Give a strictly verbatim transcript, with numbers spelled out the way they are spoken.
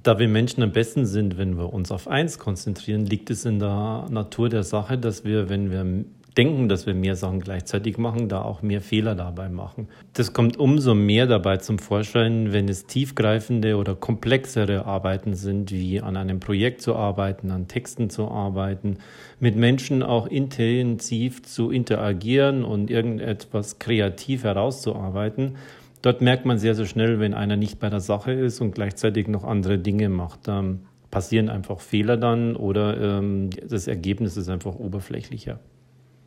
Da wir Menschen am besten sind, wenn wir uns auf eins konzentrieren, liegt es in der Natur der Sache, dass wir, wenn wir denken, dass wir mehr Sachen gleichzeitig machen, da auch mehr Fehler dabei machen. Das kommt umso mehr dabei zum Vorschein, wenn es tiefgreifende oder komplexere Arbeiten sind, wie an einem Projekt zu arbeiten, an Texten zu arbeiten, mit Menschen auch intensiv zu interagieren und irgendetwas kreativ herauszuarbeiten. Dort merkt man sehr, sehr schnell, wenn einer nicht bei der Sache ist und gleichzeitig noch andere Dinge macht. Ähm, passieren einfach Fehler dann oder ähm, das Ergebnis ist einfach oberflächlicher.